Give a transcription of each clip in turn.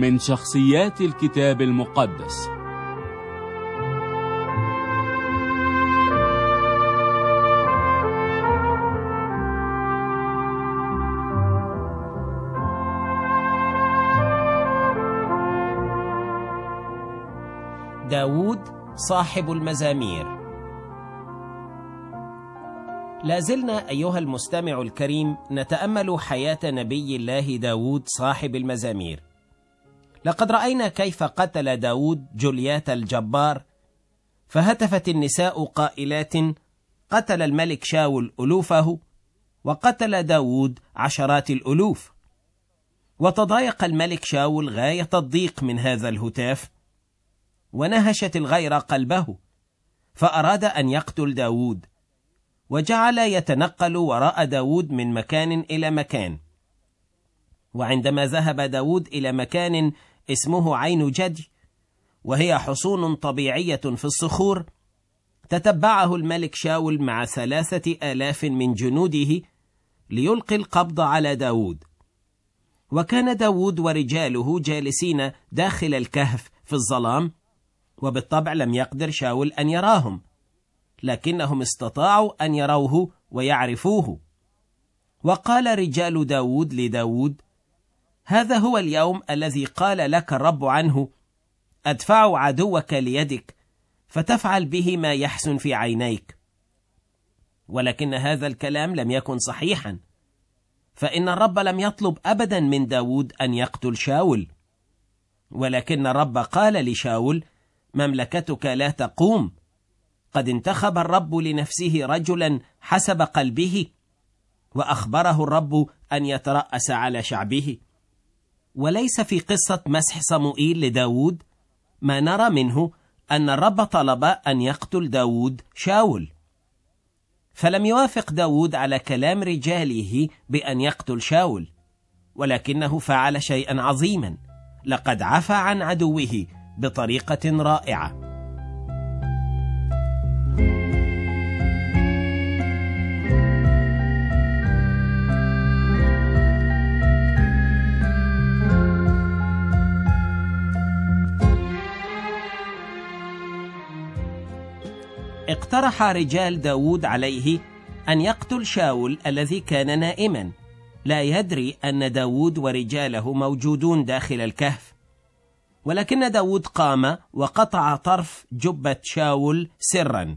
من شخصيات الكتاب المقدس. داود صاحب المزامير. لازلنا أيها المستمع الكريم نتأمل حياة نبي الله داود صاحب المزامير. لقد رأينا كيف قتل داود جوليات الجبار، فهتفت النساء قائلات: قتل الملك شاول ألوفه، وقتل داود عشرات الألوف. وتضايق الملك شاول غاية الضيق من هذا الهتاف، ونهشت الغيرة قلبه، فأراد أن يقتل داود، وجعل يتنقل وراء داود من مكان إلى مكان. وعندما ذهب داود إلى مكان اسمه عين جدي، وهي حصون طبيعية في الصخور، تتبعه الملك شاول مع 3000 من جنوده ليلقي القبض على داود. وكان داود ورجاله جالسين داخل الكهف في الظلام، وبالطبع لم يقدر شاول أن يراهم، لكنهم استطاعوا أن يروه ويعرفوه. وقال رجال داود لداود: هذا هو اليوم الذي قال لك الرب عنه: أدفع عدوك ليدك، فتفعل به ما يحسن في عينيك. ولكن هذا الكلام لم يكن صحيحا، فإن الرب لم يطلب أبدا من داود أن يقتل شاول، ولكن الرب قال لشاول: مملكتك لا تقوم، قد انتخب الرب لنفسه رجلا حسب قلبه، وأخبره الرب أن يترأس على شعبه. وليس في قصة مسح صموئيل لداود ما نرى منه أن الرب طلب أن يقتل داود شاول، فلم يوافق داود على كلام رجاله بأن يقتل شاول، ولكنه فعل شيئا عظيما: لقد عفى عن عدوه بطريقة رائعة. اقترح رجال داود عليه أن يقتل شاول الذي كان نائما، لا يدري أن داود ورجاله موجودون داخل الكهف. ولكن داود قام وقطع طرف جبة شاول سرا.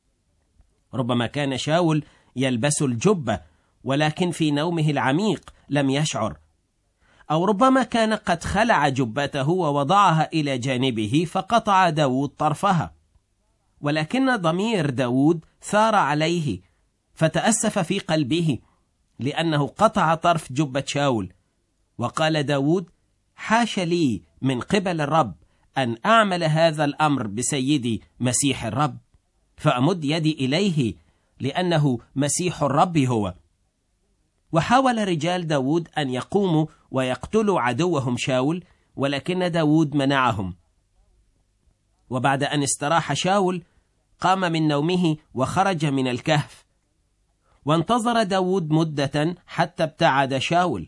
ربما كان شاول يلبس الجبة، ولكن في نومه العميق لم يشعر، أو ربما كان قد خلع جبته ووضعها إلى جانبه فقطع داود طرفها. ولكن ضمير داود ثار عليه، فتأسف في قلبه لأنه قطع طرف جبة شاول. وقال داود: حاش لي من قبل الرب أن أعمل هذا الأمر بسيدي مسيح الرب، فأمد يدي إليه لأنه مسيح الرب هو. وحاول رجال داود أن يقوموا ويقتلوا عدوهم شاول، ولكن داود منعهم. وبعد أن استراح شاول قام من نومه وخرج من الكهف، وانتظر داود مدة حتى ابتعد شاول،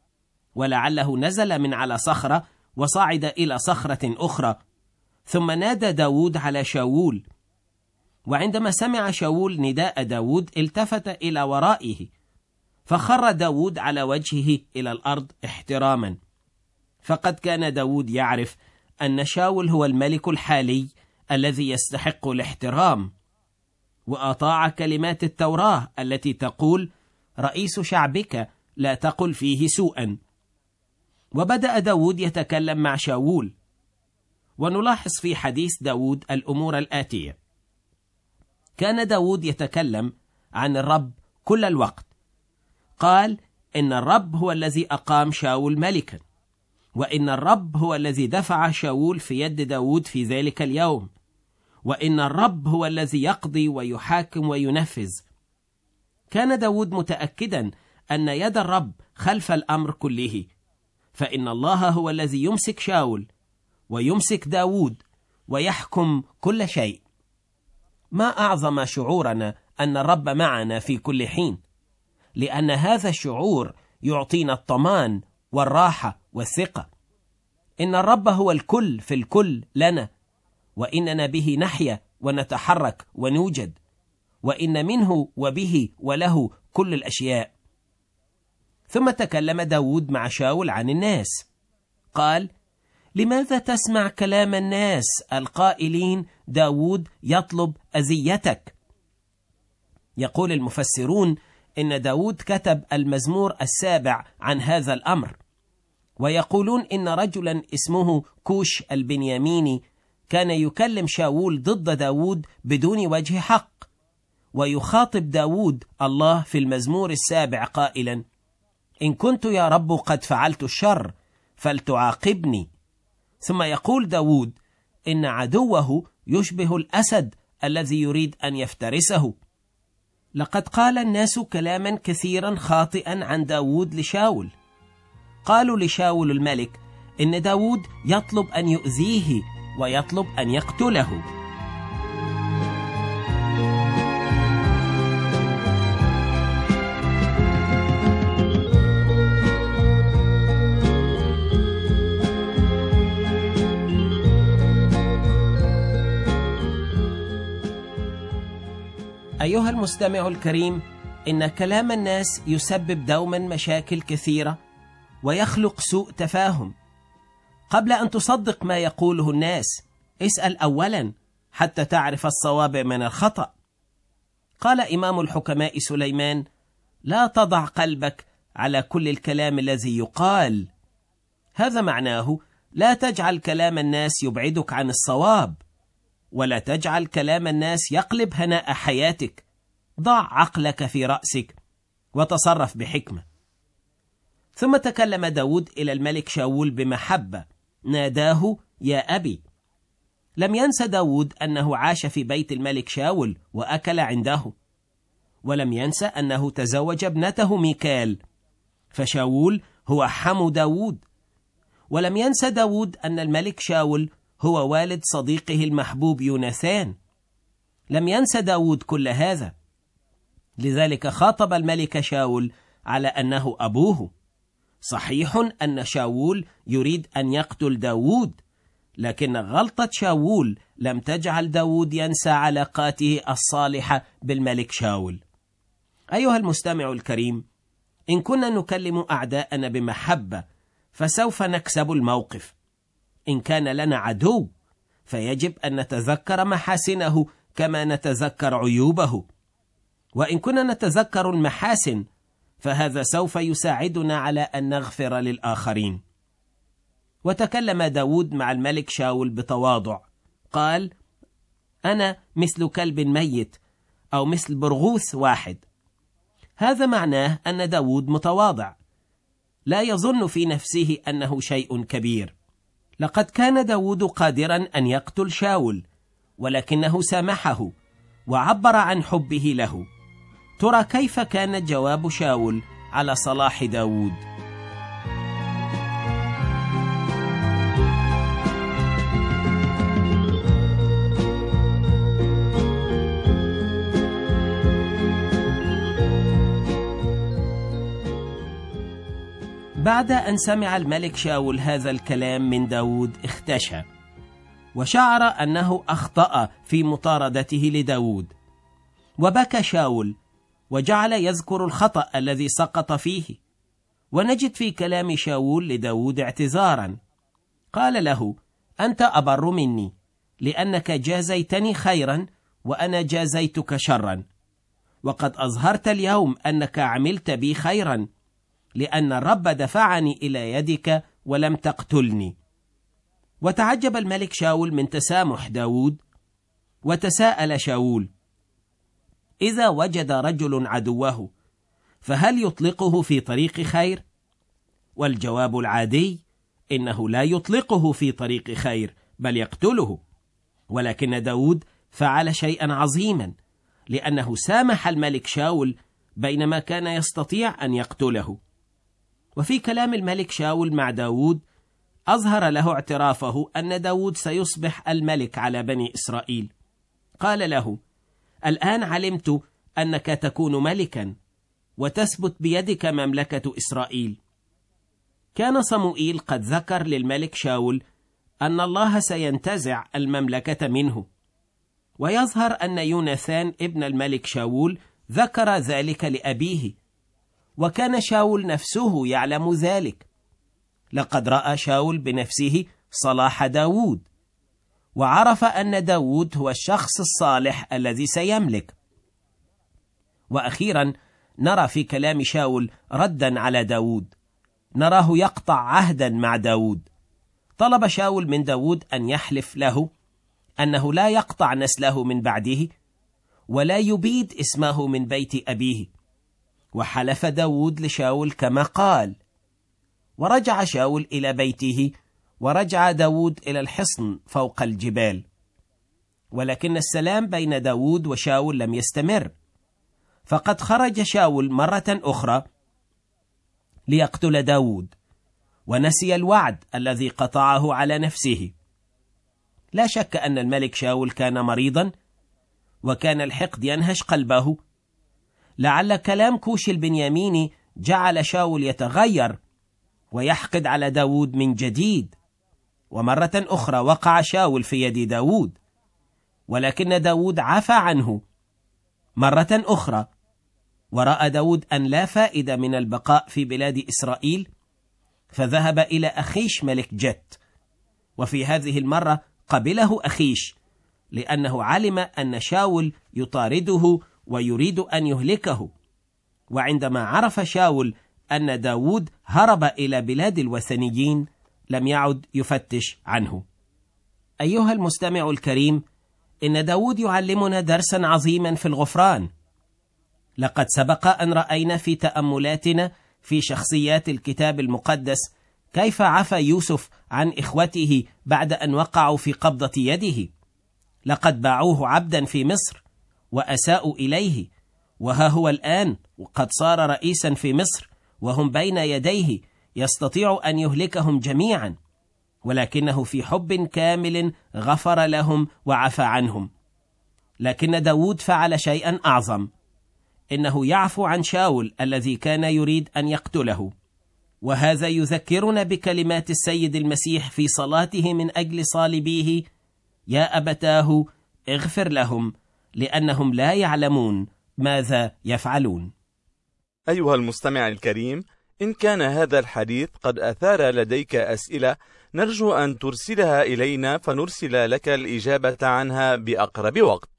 ولعله نزل من على صخرة وصعد إلى صخرة أخرى، ثم نادى داود على شاول. وعندما سمع شاول نداء داود التفت إلى ورائه، فخر داود على وجهه إلى الأرض احتراما، فقد كان داود يعرف أن شاول هو الملك الحالي الذي يستحق الاحترام، وأطاع كلمات التوراة التي تقول: رئيس شعبك لا تقل فيه سوءا. وبدأ داود يتكلم مع شاول، ونلاحظ في حديث داود الأمور الآتية: كان داود يتكلم عن الرب كل الوقت. قال: إن الرب هو الذي أقام شاول ملكا، وإن الرب هو الذي دفع شاول في يد داود في ذلك اليوم، وإن الرب هو الذي يقضي ويحاكم وينفذ. كان داود متأكدا أن يد الرب خلف الأمر كله، فإن الله هو الذي يمسك شاول ويمسك داود ويحكم كل شيء. ما أعظم شعورنا أن الرب معنا في كل حين، لأن هذا الشعور يعطينا الطمان والراحة والثقة. إن الرب هو الكل في الكل لنا، وإننا به نحيا ونتحرك ونوجد، وإن منه وبه وله كل الأشياء. ثم تكلم داود مع شاول عن الناس، قال: لماذا تسمع كلام الناس القائلين داود يطلب أذيتك؟ يقول المفسرون إن داود كتب المزمور 7 عن هذا الأمر، ويقولون إن رجلا اسمه كوش البنياميني كان يكلم شاول ضد داود بدون وجه حق، ويخاطب داود الله في المزمور 7 قائلا: إن كنت يا رب قد فعلت الشر فلتعاقبني. ثم يقول داود إن عدوه يشبه الأسد الذي يريد أن يفترسه. لقد قال الناس كلاما كثيرا خاطئا عن داود لشاول. قالوا لشاول الملك إن داود يطلب أن يؤذيه ويطلب أن يقتله. أيها المستمع الكريم، إن كلام الناس يسبب دوما مشاكل كثيرة ويخلق سوء تفاهم. قبل أن تصدق ما يقوله الناس، اسأل أولا حتى تعرف الصواب من الخطأ. قال إمام الحكماء سليمان: لا تضع قلبك على كل الكلام الذي يقال. هذا معناه لا تجعل كلام الناس يبعدك عن الصواب، ولا تجعل كلام الناس يقلب هناء حياتك. ضع عقلك في رأسك وتصرف بحكمة. ثم تكلم داود إلى الملك شاول بمحبة، ناداه: يا أبي. لم ينسى داود أنه عاش في بيت الملك شاول وأكل عنده، ولم ينسى أنه تزوج ابنته ميكال، فشاول هو حمو داود. ولم ينسى داود أن الملك شاول هو والد صديقه المحبوب يوناثان. لم ينسى داود كل هذا، لذلك خاطب الملك شاول على أنه أبوه. صحيح أن شاول يريد أن يقتل داود، لكن غلطة شاول لم تجعل داود ينسى علاقاته الصالحة بالملك شاول. أيها المستمع الكريم، إن كنا نكلم أعداءنا بمحبة فسوف نكسب الموقف. إن كان لنا عدو فيجب أن نتذكر محاسنه كما نتذكر عيوبه، وإن كنا نتذكر المحاسن فهذا سوف يساعدنا على أن نغفر للآخرين. وتكلم داود مع الملك شاول بتواضع، قال: أنا مثل كلب ميت أو مثل برغوث واحد. هذا معناه أن داود متواضع، لا يظن في نفسه أنه شيء كبير. لقد كان داود قادرا أن يقتل شاول، ولكنه سامحه وعبر عن حبه له. ترى كيف كان جواب شاول على صلاح داود؟ بعد أن سمع الملك شاول هذا الكلام من داود اختشى، وشعر أنه أخطأ في مطاردته لداود. وبكى شاول وجعل يذكر الخطأ الذي سقط فيه. ونجد في كلام شاول لداود اعتذارا. قال له: أنت أبر مني، لأنك جازيتني خيرا وأنا جازيتك شرا، وقد أظهرت اليوم أنك عملت بي خيرا، لأن الرب دفعني إلى يدك ولم تقتلني. وتعجب الملك شاول من تسامح داود، وتساءل شاول: إذا وجد رجل عدوه فهل يطلقه في طريق خير؟ والجواب العادي إنه لا يطلقه في طريق خير، بل يقتله. ولكن داود فعل شيئا عظيما، لأنه سامح الملك شاول بينما كان يستطيع أن يقتله. وفي كلام الملك شاول مع داود أظهر له اعترافه أن داود سيصبح الملك على بني إسرائيل. قال له: الآن علمت أنك تكون ملكا وتثبت بيدك مملكة إسرائيل. كان صموئيل قد ذكر للملك شاول أن الله سينتزع المملكة منه، ويظهر أن يوناثان ابن الملك شاول ذكر ذلك لأبيه، وكان شاول نفسه يعلم ذلك. لقد رأى شاول بنفسه صلاح داود، وعرف أن داود هو الشخص الصالح الذي سيملك. وأخيرا نرى في كلام شاول ردا على داود، نراه يقطع عهدا مع داود. طلب شاول من داود أن يحلف له أنه لا يقطع نسله من بعده، ولا يبيد اسمه من بيت أبيه. وحلف داود لشاول كما قال. ورجع شاول إلى بيته، ورجع داود إلى الحصن فوق الجبال. ولكن السلام بين داود وشاول لم يستمر، فقد خرج شاول مرة أخرى ليقتل داود، ونسي الوعد الذي قطعه على نفسه. لا شك أن الملك شاول كان مريضا، وكان الحقد ينهش قلبه. لعل كلام كوش البنياميني جعل شاول يتغير ويحقد على داود من جديد. ومرة أخرى وقع شاول في يد داود، ولكن داود عفى عنه مرة أخرى. ورأى داود أن لا فائدة من البقاء في بلاد إسرائيل، فذهب إلى أخيش ملك جت. وفي هذه المرة قبله أخيش، لأنه علم أن شاول يطارده ويريد أن يهلكه. وعندما عرف شاول أن داود هرب إلى بلاد الوثنيين، لم يعد يفتش عنه. أيها المستمع الكريم، إن داود يعلمنا درسا عظيما في الغفران. لقد سبق أن رأينا في تأملاتنا في شخصيات الكتاب المقدس كيف عفى يوسف عن إخوته بعد أن وقعوا في قبضة يده. لقد باعوه عبدا في مصر وأساءوا إليه، وها هو الآن وقد صار رئيسا في مصر، وهم بين يديه يستطيع أن يهلكهم جميعا، ولكنه في حب كامل غفر لهم وعفى عنهم. لكن داود فعل شيئا أعظم، إنه يعفو عن شاول الذي كان يريد أن يقتله. وهذا يذكرنا بكلمات السيد المسيح في صلاته من أجل صالبيه: يا أبتاه اغفر لهم لأنهم لا يعلمون ماذا يفعلون. أيها المستمع الكريم، إن كان هذا الحديث قد أثار لديك أسئلة، نرجو أن ترسلها إلينا فنرسل لك الإجابة عنها بأقرب وقت.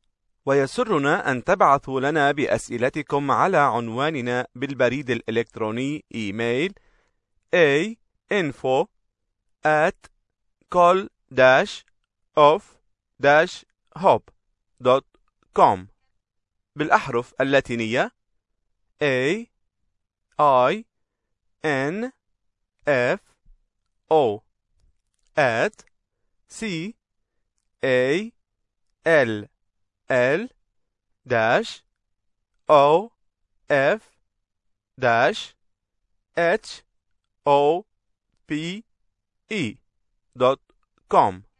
ويسرنا أن تبعثوا لنا بأسئلتكم على عنواننا بالبريد الإلكتروني إيميل info@call-of-hope.com بالأحرف اللاتينية AINFO@call-of-hope.com.